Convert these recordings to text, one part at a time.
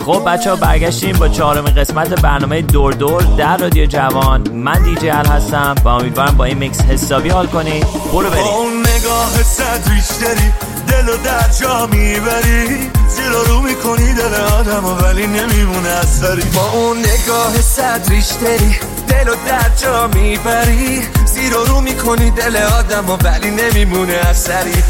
خب بچه‌ها برگشتیم با 4مین قسمت برنامه دور دور در رادیو جوان. من دیجی ال هستم و امیدوارم با این میکس حسابی حال کنید. برو بریم. با اون نگاه صد ریشتری دلو در جا میبری، زیر رو میکنی دل آدمو ولی نمیمونه اثری. با اون نگاه صد ریشتری دلو در جا میبری، زیر رو میکنی دل آدمو ولی نمیمونه اثری.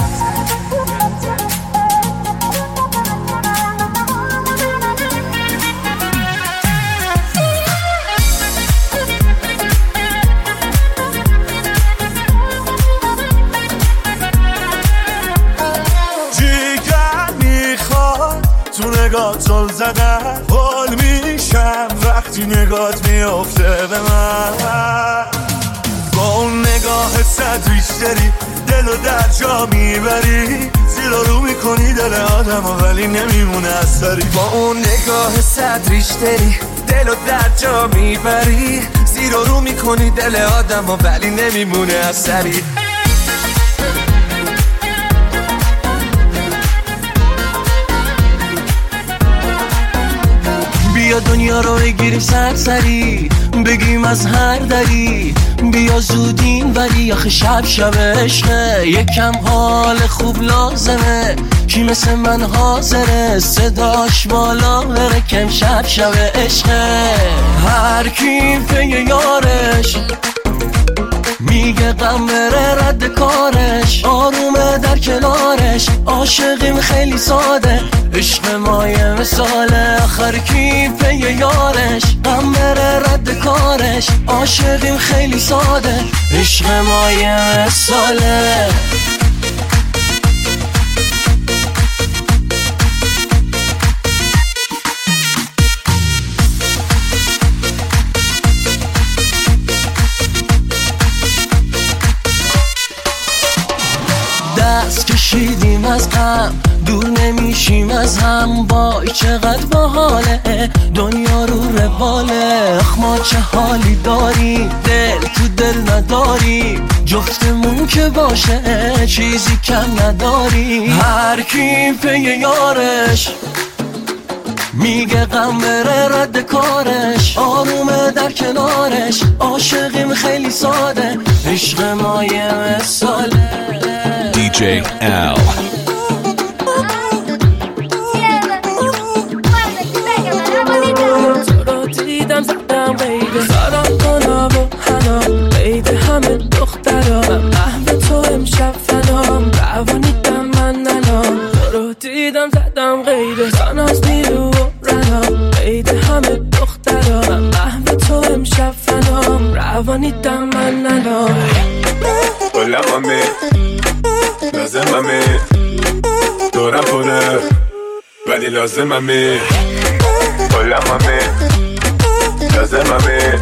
نگاه زل زدن حال میشم وقتی نگات میافته به من. با اون نگاه صد ریشتری دلو در جا میبری، زیر رو میکنی دل آدمو ولی نمیمونه اثری. با اون نگاه صد ریشتری دلو در جا میبری، زیر رو میکنی دل آدمو ولی نمیمونه اثری. بیا دنیا رو بگیریم سرسری، بگیم از هر دری، بیا زود این وری، آخه شب عشقه، یکم حال خوب لازمه، کی مثل من حاضره صداش بالا بره، کم شب عشقه. هر کی پی یارش میگه غم بره رد کارش، آرومه در کنارش، عاشقیم خیلی ساده، عشق ما یه مثاله. آخر کی پی یارش غم بره رد کارش، عاشقیم خیلی ساده، عشق ما یه مثاله. دست کشیدیم از غم، دور نمیشیم از هم، وای چقدر باحاله دنیا رو رواله. اخ ما چه حالی داریم، دل تو دل نداریم، جفتمون که باشه چیزی کم نداریم. هر کی پی یارش میگه غم بره رد کارش، آرومه در کنارش، عاشقیم خیلی ساده، عشق ما یه مثاله. DJ Al. تو رو دیدم زدم قیده، سارم کنم و حنا قیده همه دخترا، من محو تو امشب فنام، روانیدم من ننام. تو رو دیدم زدم قیده، ساناز نیرو و رنام، قیده همه دخترا، من محو تو امشب فنام، روانیدم من ننام. Hola mami, لازممه دورم پره ولی لازممه. Hola mami, لازممه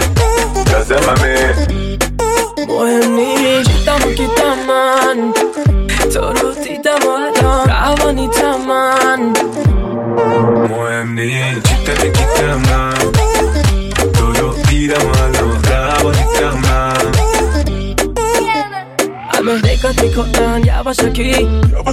مهم نیست دیدم و گیدم من، تو رو دیدم و الان روانیدم من. مهم نیست گیدم من، تو رو دیدم و الان روانیدم من. همه نگات میکنن یواشکی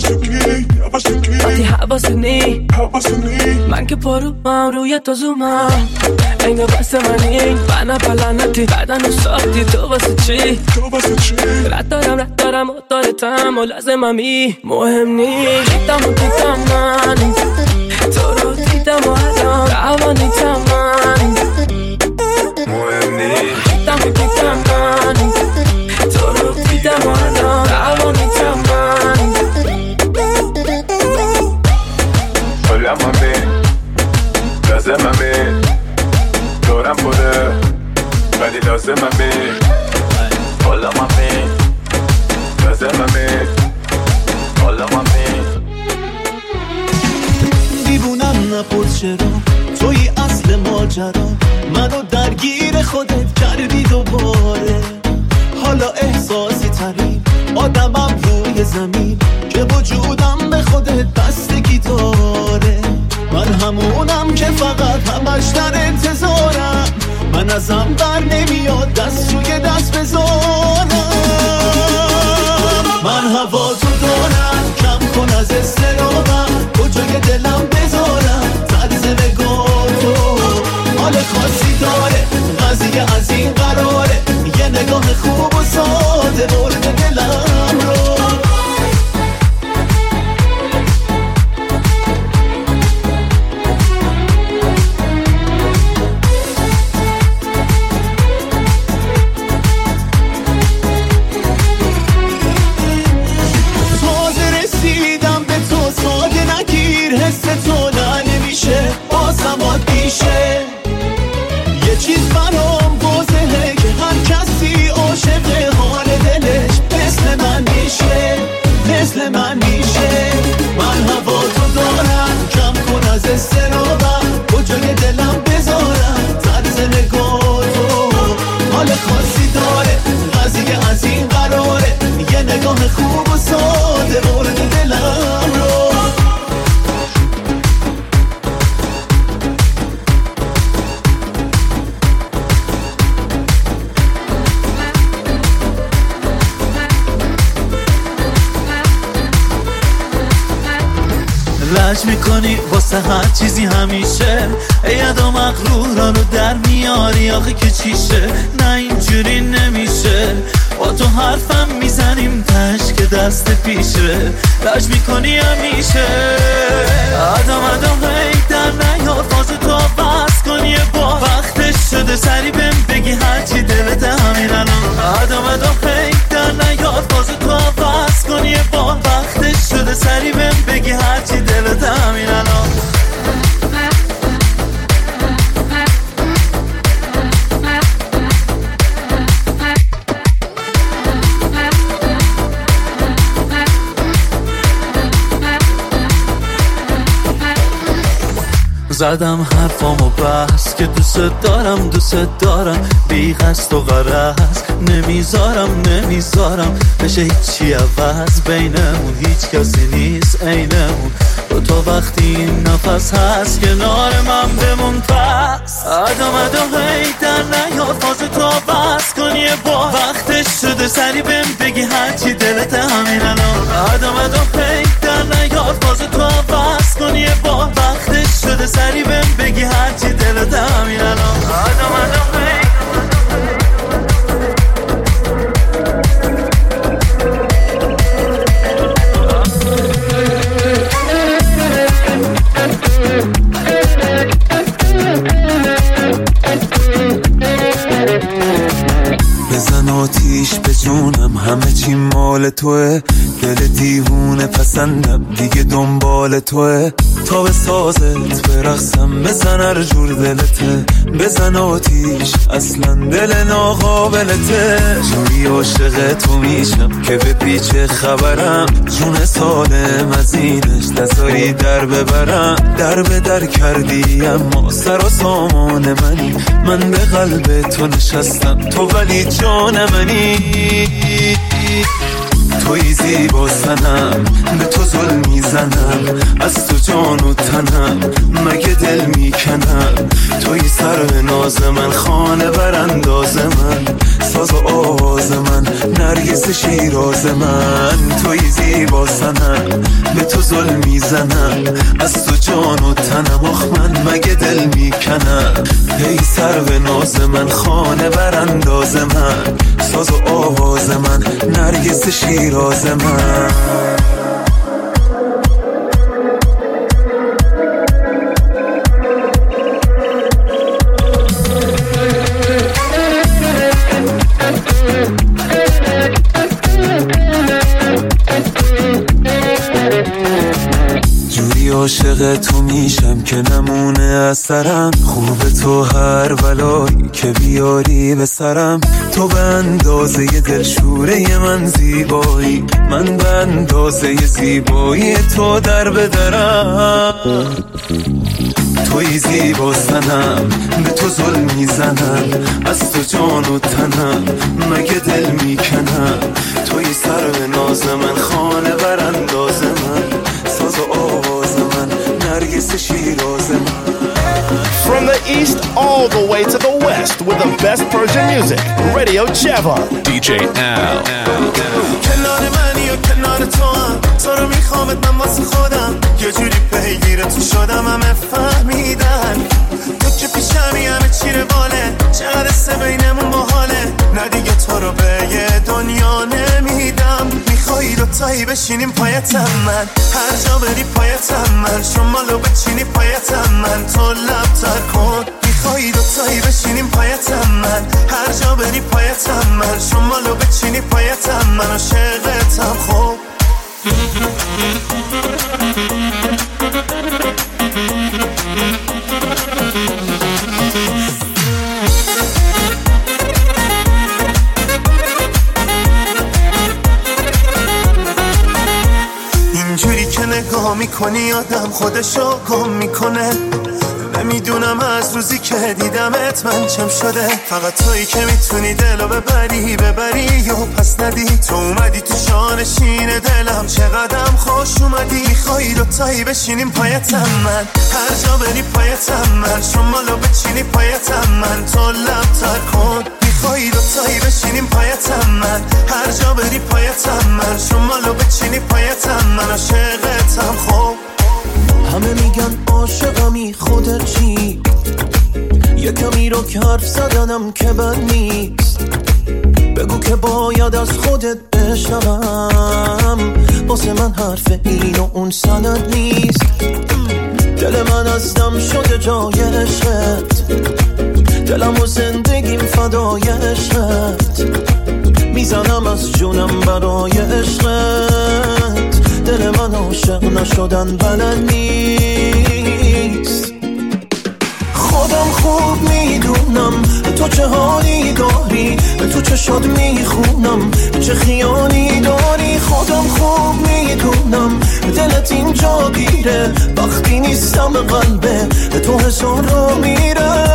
وقتی حواسونی، من که پروام روی تو زومم، انگار واسه منی من پلنتی بدن و ساختی، تو واسه چی رد دارم مطارتم و لازممی. مهم نیست دیدم و دیدم من، تو رو دیدم و الان روانیدم من. مهم نیست دیدم و دیدم من، تو رو دیدم و الان روانیدم من. Hola mami, لازممه دورم پره ولی لازممه. Hola mami, لازممه. Hola mami. دیوونم نپرس چرا توی اصل ماجرا، منو درگیر خودت کردی دوباره. حالا احساسی ترین آدمم روی زمین، که وجودم به خودت بستگی داره. من همونم که فقط همش در انتظارم، من ازم بر نمیاد دست روی دست بذارم. من هوا تو دارم، کم کن از استرابم، کجای دلم بذارم، زد لج میکنی واسه هر چیزی همیشه، یادا مغرورانو در میاری آخه که چیشه. نه اینجوری نمیشه، با تو حرفم میزنیم تش که دست پیشه. لج میکنی همیشه، آدم هی در نیار باز تو بس کنی با وقتش شده سری بهم بگی هرچی دلت همین الان. آدم هی در نیار باز تو بس کنی با وقتش شده سری بهم بگی هرچی دلت همین الان. زدم حرفامو بس که دوست دارم بی قصد و غرض نمیذارم بشه هیچی عوض بینمون، هیچ کسی نیست عینمون. تو وقتی این نفس هست کنار من بمون پس. آدم هی در نیار فاز تو بس کنی با وقتش شده سری بهم بگی هرچی دلت همین الان. آدم هی در نیار فاز تو بس کنی با وقتش شده سری بهم بگی هرچی دلت همین الان. آدم هی بزن آتیش به جونم، همه چی مال توه. دل دیوونه پسندم دیگه دنبال توه. تا به سازت برقصم بزن هر جور دلته. بزن آتیش اصلا دل ناقابلته. جوری عاشق تو میشم که به پیچ خبرم. جون سالم از اینش نذاری در ببرم. در به در کردی اما سر و سامان منی. من به قلب تو نشستم تو ولی جان منی. توی زیبا سنم به تو ظلم میزنم، از تو جان و تنم مگه دل میکنم. توی سر به ناز من، خانه برانداز من، ساز و آواز من، نرگس شیراز من. توی زیبا سنم به تو ظلم میزنم، از تو جان و تنم آخ من مگه دل میکنم. ای سر به ناز من، خانه برانداز من، ساز و آواز من، نرگس شیراز من. جوری عاشق تو میشم که نمونه از سرم. خوب تو هر بلایی که بیاری به سرم. تو به اندازه دلشوره من زیبایی، من به اندازه زیبایی تو در بدرم. توی زیبا سنم به تو ظلم میزنم، از تو جان و تنم مگه دل میکنم. توی سر به ناز من، خانه برانداز من، ساز و آواز من، نرگس شیراز من. From the east all the way to the west with the best Persian music, Radio Chevan. DJ Al. کنار منی و کنار تو هم، تو رو میخوامت من واسه خودم. یه جوری پیگیر تو شدم همه فهمیدن. تو که پیشمی همه چی رواله، چقدر سه بینمون باحاله. نه دیگه تو رو به یه دنیا نمیدم. میخوایی دوتایی بشینیم پایتم من، هر جا بری پایتم من. شمالو بچینی پایتم من، تو لب تر کن. میخوایی دوتایی بشینیم پایتم من، هر جا بری پایتم من. شمالو بچینی پایتم من، عاشقتم خوب. اینجوری که نگاه میکنی آدم خودشو گم میکنه. نمیدونم از روزی که دیدمت من چم شده. فقط تویی که میتونی دلو ببری و پس ندی. تو اومدی تو شانشین دلم، چقدرم خوش اومدی. میخوایی دوتایی بشینیم پایتم من، هر جا بری پایتم من. شمالو بچینی پایتم من، تو لب تر کن. میخوایی دوتایی بشینیم پایتم من، هر جا بری پایتم من. شمالو بچینی پایتم من، عاشقتم خوب. میگن عاشقمی خودت چی؟ یه کمی رو که حرف زدنم که بد نیست، بگو که باید از خودت بشنوم، واسه من حرف این و اون سند نیست. دل من از دم شده جای عشقت، دلم و زندگیم فدای عشقت، میزنم از جونم برای عشقت. دل من عاشق نشدن بلد نیست. خودم خوب میدونم تو چه حالی داری، تو چه شاد میخونم چه خیالی داری. خودم خوب میدونم دلت اینجا گیره، وقتی نیستم قلبه تو هزار رو میره.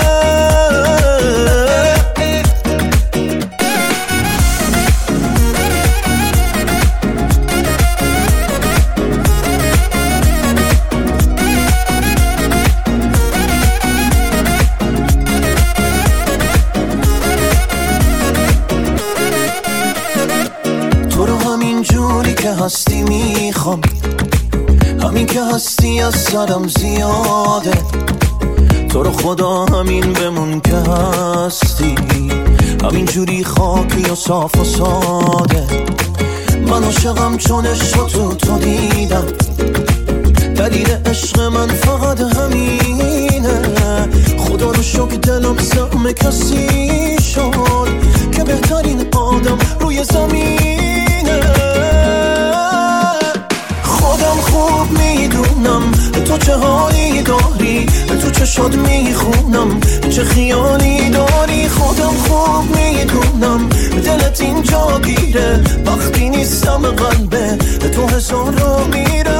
هستی میخوام، همین که هستی از سرم زیاده. تو رو خدا همین بمون که هستی، همین جوری خاکی و صاف و ساده. من عاشقم چون عشق تو دیدم، دلیل عشق من فقط همینه. خدا رو شکر دلم زخم کسی شد که بهترین آدم روی زمینه. خودم خوب میدونم تو چه حالی داری، تو چه شاد میخونم چه خیالی داری. خودم خوب میدونم دلت اینجا گیره، وقتی نیستم قلبه تو هزار رو میره.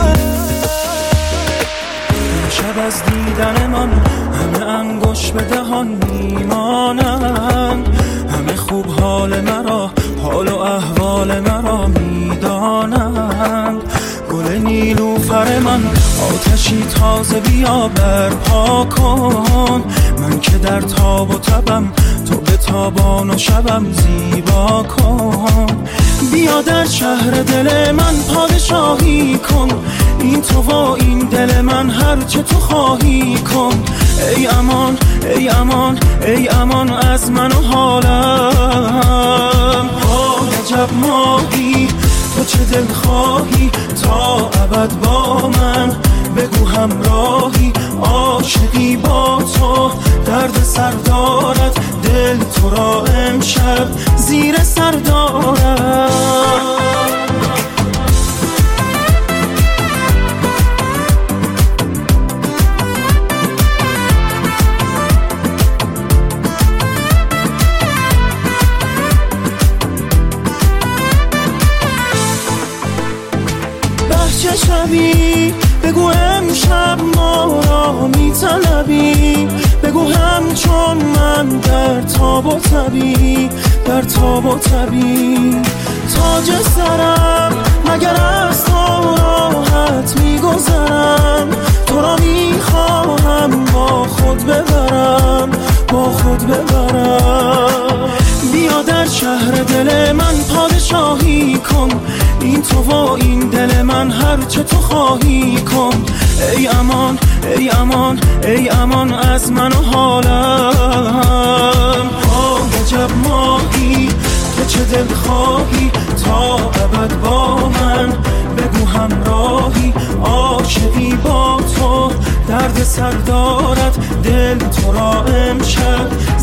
شب از دیدن من همه انگوش به دهان میمانن، همه خوب حال مرا حال و احوال مرا میدانند. گل نیلوفر من آتشی تازه بیا برپا کن، من که در تاب و تبم تو به تابان و شبم زیبا کن. بیا در شهر دل من پادشاهی کن، این تو و این دل من هر چه تو خواهی کن. ای امان ای امان ای امان از من و حالم. عجب ماهی تو چه دل خواهی تا ابد با من، بگو همراهی عاشقی با تو. درد سر دارد دل تو را امشب زیر سر دارد. شبی بگو امشب ما را میطلبی، بگو همچون من در تاب و تبی، در تاب و تبی. تاج سرم مگر از تو راحت میگذرم، تو را میخواهم با خود ببرم، با خود ببرم. بیا در شهر دل من پادشاهی کن، این تو و این دل من هر چه تو خواهی کن. ای امان ای امان ای امان از من و حالم. عجب ماهی تو چه دل خواهی تا ابد با من، بگو همراهی عاشقی با تو. درد سر دارد دل تو را امشب